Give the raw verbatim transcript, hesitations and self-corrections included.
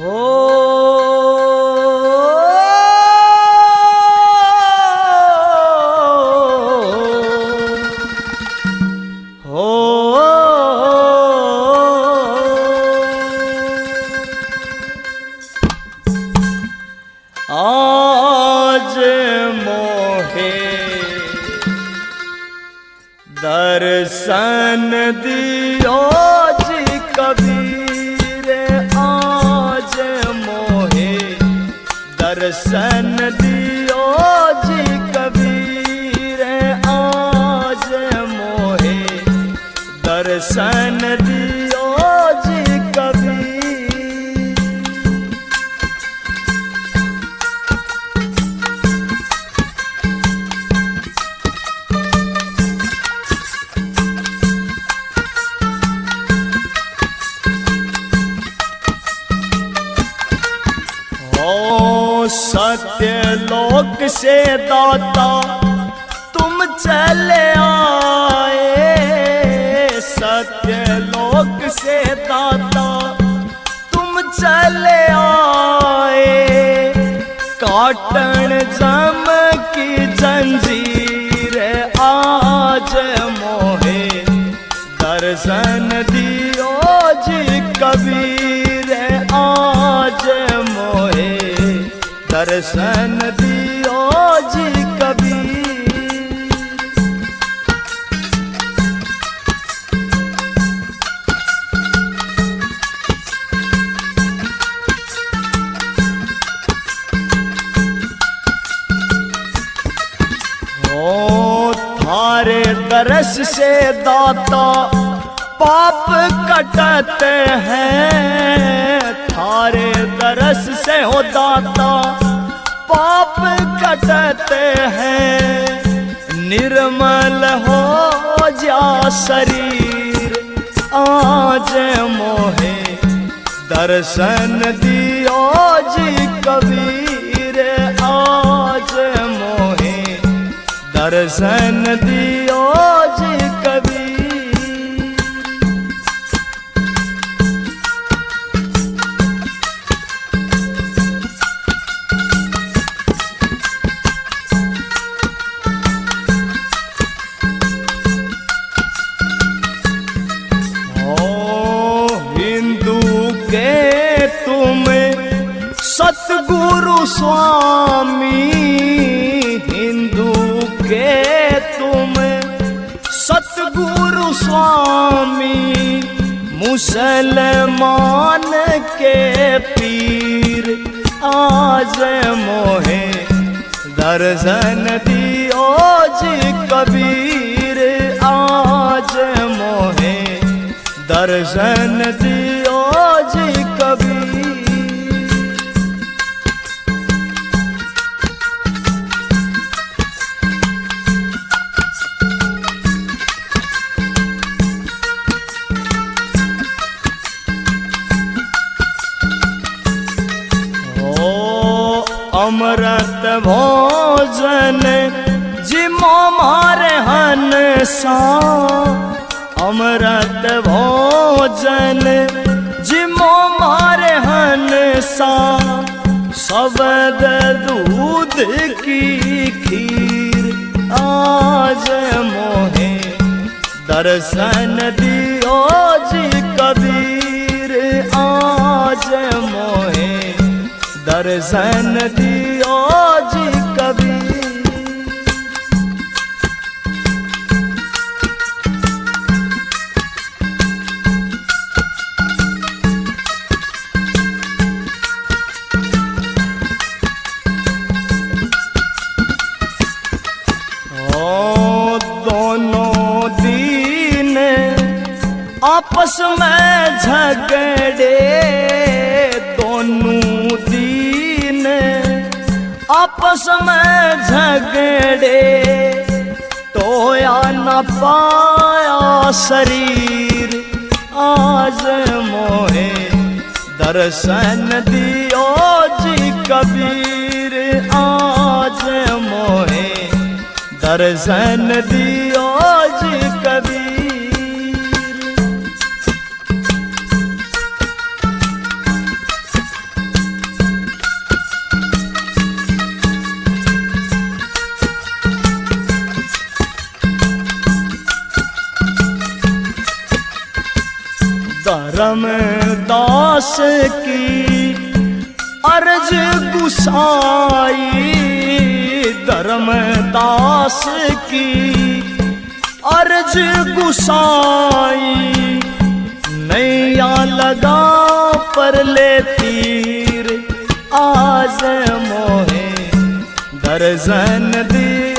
आज मोहे दर्शन दियो जी कबीर, आज मोहे दर्शन दियो जी कबीर, आज मोहे दर्शन दियो जी कबीर। सत्य लोक से दाता तुम चले आए, सत्य लोक से दाता तुम चले आए, काटन जम की जंजीर, आज मोहे दर्शन दियो जी कबीर, आज मोहे दर्शन दियो जी कबीर। ओ थारे दरस से दाता पाप कटते हैं, थारे दरस से हो दाता पाप कटते हैं, निर्मल हो जा शरीर, आज मोहे दर्शन दियो जी कबीर, आज मोहे दर्शन दियो जी कबीर। सतगुरु स्वामी हिंदू के तुम सतगुरु स्वामी, मुसलमान के पीर, आज मोहे दर्शन दियो जी कबीर, आज मोहे दर्शन दियो जी कबीर। अमृत भोजन जिमो मारे हंसा, अमृत भोजन जिमो मारे हंसा, शब्द दूध की खीर, आज मोहे दर्शन दियो जी कबीर, आज मोहे दर्शन दियो जी कबीर। ओ दोनों दीन आपस में झगड़े, दोनों आपस में झगड़े, टोया न पाया शरीर, आज मोहे दर्शन दियो जी कबीर, आज मोहे दर्शन दियो जी कबीर। धर्मदास की अर्ज गुसाई, धर्मदास की अर्ज गुसाई, नैया लगा पर ले तीर आज मोहे दर्शन दी।